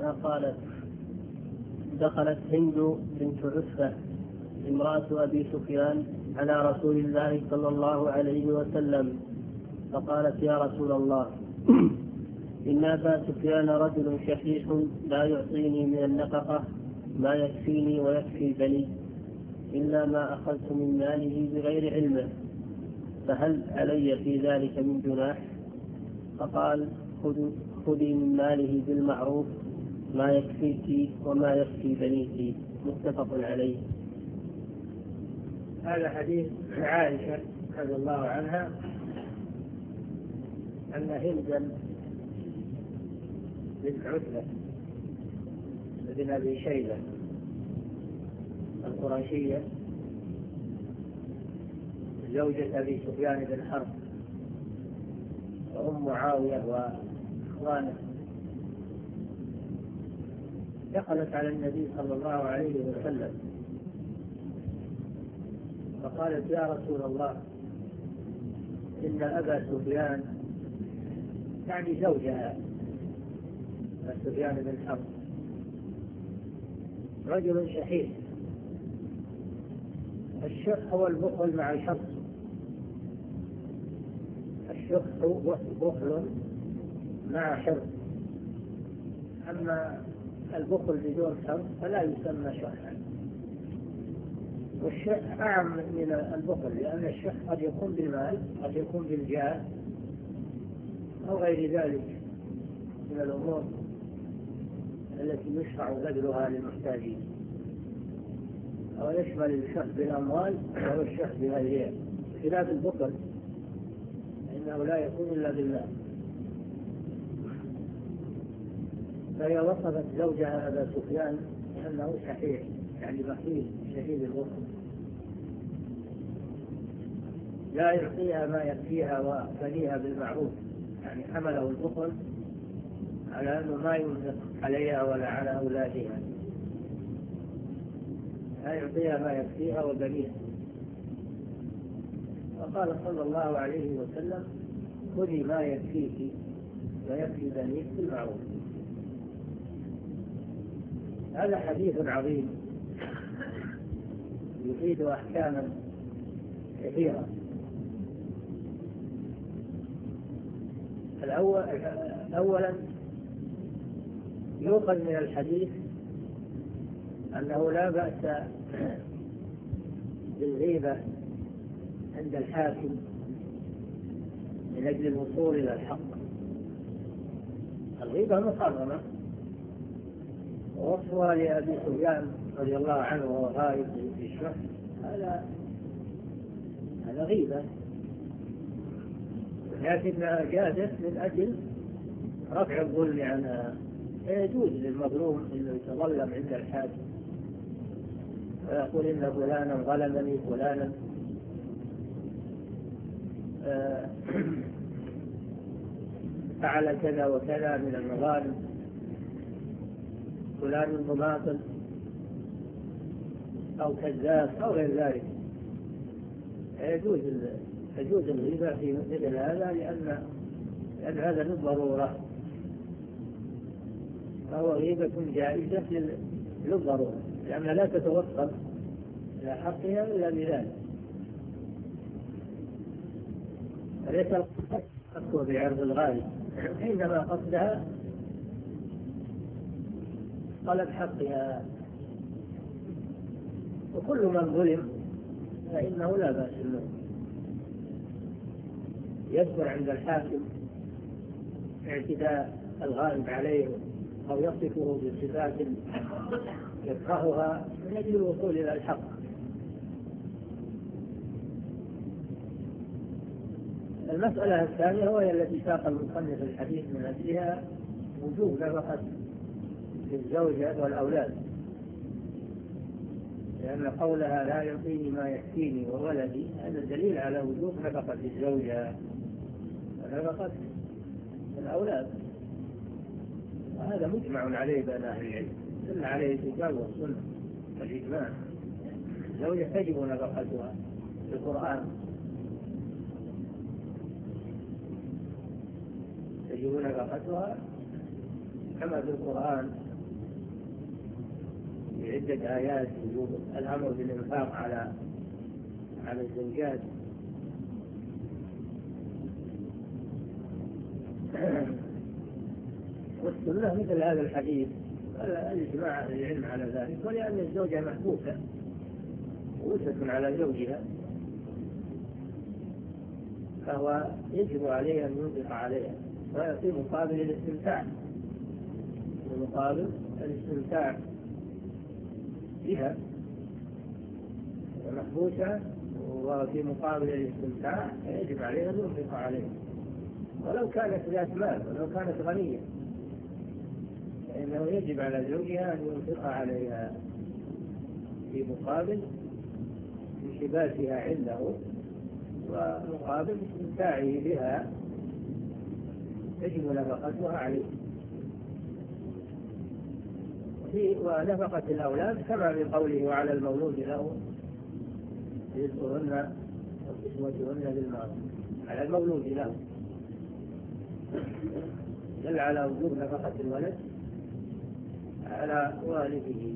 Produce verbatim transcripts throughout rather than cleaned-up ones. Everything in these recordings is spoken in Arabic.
عنها قالت: دخلت هند بنت عتبة امرأة أبي سفيان على رسول الله صلى الله عليه وسلم فقالت: يا رسول الله، إن أبا سفيان رجل شحيح لا يعطيني من النفقة ما يكفيني ويكفي بني إلا ما أخذت من ماله بغير علمه، فهل علي في ذلك من جناح؟ فقال: خذي من ماله بالمعروف ما يكفيك وما يكفي بنيك. متفق عليه. هذا حديث عائشة رضي الله عنها أن هندا بنت عتبة بن أبي شيبة القرشية زوجة أبي سفيان بن حرب وأم معاوية وإخوانه دخلت على النبي صلى الله عليه وسلم فقالت: يا رسول الله، إن أبا سفيان، يعني زوجها أبا سفيان بن حرب، رجل شحيح. الشح هو البخل مع الحرص. الشح هو بخل مع حرص، أما البخل بدون حرص فلا يسمى شحا. والشح أعم من البخل، لأن الشح قد يكون بالمال، قد يكون بالجاه، أو غير ذلك من الأمور التي يشرع بذلها للمحتاجين، أو يشمل الشح بالأموال أو الشح بالأيام، خلاف البخل إنه لا يكون إلا بالمال. فهي وصفت زوجها أبا سفيان أنه شحيح، يعني بخيل شديد البخل، لا يعطيها ما يكفيها وبنيها بالمعروف، يعني حمله البخل على أنه ما ينفق عليها ولا على أولادها، لا يعطيها ما يكفيها وبنيها. وقال صلى الله عليه وسلم: خذي ما يكفيك ويكفي بنيك بالمعروف. هذا حديث عظيم يفيد أحكاما كثيرة. الأول أولا يؤخذ من الحديث أنه لا بأس بالغيبة عند الحاكم من أجل الوصول إلى الحق. الغيبة محرمة، ووصفها لأبي سفيان رضي الله عنه وهو غائب في الشهر هذا هذا غيبة، لكنها جازت من أجل رفع الظلم عنها. يجوز للمظلوم أنه يتظلم عند الحاكم ويقول: إن فلانا ظلمني، فلانا فعل كذا وكذا من المظالم، فلان مماطل أو كذاب أو غير ذلك. يجوز تجوز الغيبة في مثل هذا، لأن لأن هذا للضرورة، فهو غيبة جائزة للضرورة، لأنها لا تتوصل إلى حقها إلا بذلك. فليس القصد بعرض الغالب، إنما قصدها طلب حقها. وكل من ظلم فإنه لا بأس له يذكر عند الحاكم اعتداء الغالب عليه أو يصفه بصفات يكرهها من أجل الوصول إلى الحق. المسألة الثانية وهي التي ساق المصنف الحديث من أجلها وجوب نفقة للزوجة والأولاد، لأن قولها لا يعطيني ما يكفيني وولدي هذا دليل على وجوب نفقة الزوجة ونفقة الأولاد، وهذا مجمع عليه بين أهل العلم، دل عليه الكتاب والسنة والإجماع. الزوجة تجب نفقتها في القرآن، تجب نفقتها كما في القرآن في عدة آيات وجوب الأمر بالإنفاق على على الزوجات. والسنة مثل هذا الحديث الإجماع أهل العلم على ذلك، ولأن الزوجة محبوسة ووسة على زوجها، فهو يجب عليه أن ينفق عليها في مقابل الاستمتاع في مقابل الاستمتاع بها محبوسة، وفي مقابل الاستمتاع يجب عليه أن ينفق عليها ولو كانت ذات مال ولو كانت غنية، فإنه يجب على زوجها أن ينفق عليها في مقابل انحباسها عنده ومقابل استمتاعه بها يجب نفقتها عليه. ونفقة الأولاد كما في قوله وعلى المولود له رزقهن وكسوتهن بالمعروف، على المولود له دل على وجوب نفقة الولد على والده.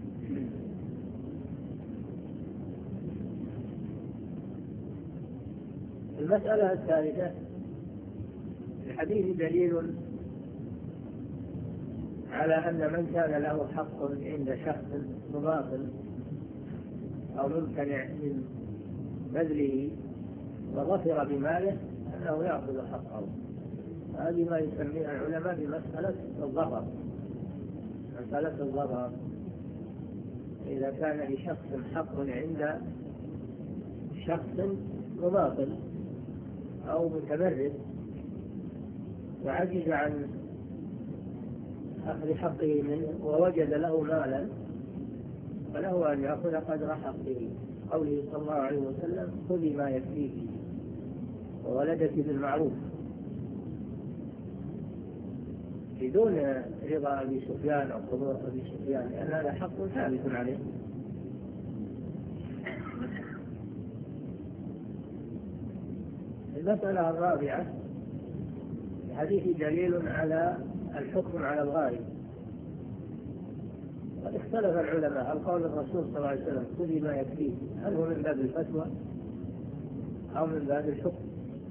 المسألة الثالثة، الحديث دليل على أن من كان له حق عند شخص مباطل أو ممتنع من بذله وظفر بماله أنه يأخذ حقه. هذه ما يسميها العلماء بمسألة الظفر. مسألة الظفر إذا كان لشخص حق عند شخص مباطل أو متمرد وعجز عن أخذ حقه منه ووجد له مالا فله أن يأخذ قدر حقه. قوله صلى الله عليه وسلم خذي ما يكفيك وولدك بالمعروف، بدون رضا أبي سفيان أو حضور أبي سفيان، لأن هذا حق ثابت عليه. المسألة الرابعة، الحديث دليل على الحكم على الغارب. قد اختلف العلماء هل قول الرسول صلى الله عليه وسلم خذي ما يكفيه هل هو من باب الفتوى أو من باب الحكم؟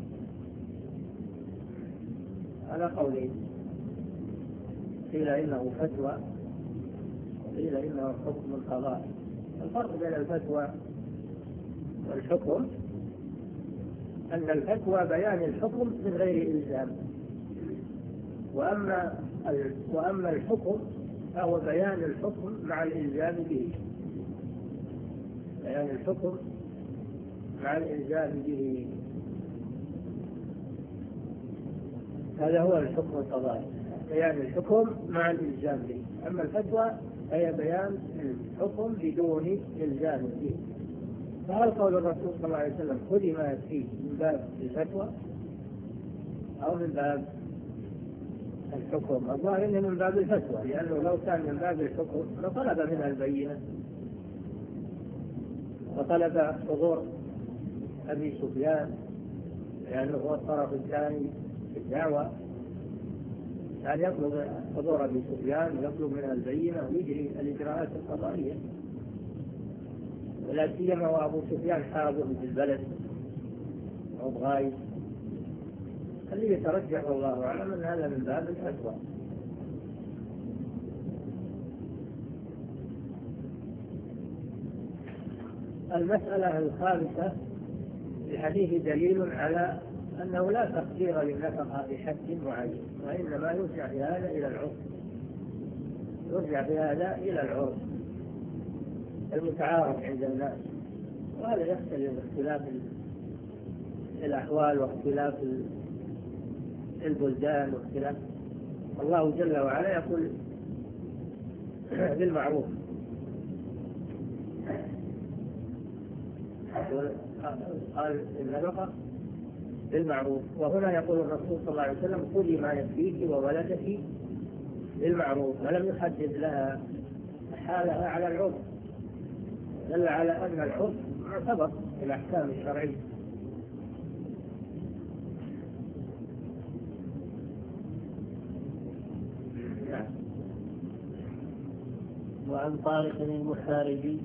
على قولين، قيل إنه فتوى وقيل إنه حكم القضاء. الفرق بين الفتوى والحكم أن الفتوى بيان الحكم من غير إلزام، وأما وأما الحكم فهو بيان الحكم مع الإلزام به. بيان الحكم مع الإلزام به، هذا هو الحكم القضائي، بيان الحكم مع الإلزام به. أما الفتوى هي بيان الحكم بدون إلزام به. فهل قول الرسول صلى الله عليه وسلم خذي ما يكفيه من باب الفتوى أو من باب الحكم؟ الظاهر إنه من باب الفتوى، لأنه لو كان من باب الحكم لطلب منها البينة وطلب حضور أبي سفيان لأنه هو الطرف الثاني في الدعوة، يعني يطلب حضور أبي سفيان ويطلب منها البينة ويجري الإجراءات القضائية. ولا سيما وأبو سفيان حاضر في البلد أو غايب، اللي يترجح والله أعلم أن هذا من باب الفتوى. المسألة الخامسة، الحديث دليل على أنه لا تقدير للنفقة بحد معين، وإنما يرجع بهذا إلى العرف، يرجع بهذا إلى العرف المتعارف عند الناس، وهذا يختلف باختلاف الأحوال واختلاف البلدان واختلاف. الله جل وعلا يقول بالمعروف، قال النفقة بالمعروف، وهنا يقول الرسول صلى الله عليه وسلم خذي ما يكفيك وولدك بالمعروف، ولم يحدد لها حالها على العرف، دل على أن العرف معتبر في الأحكام الشرعية. وعن طارق المحاربي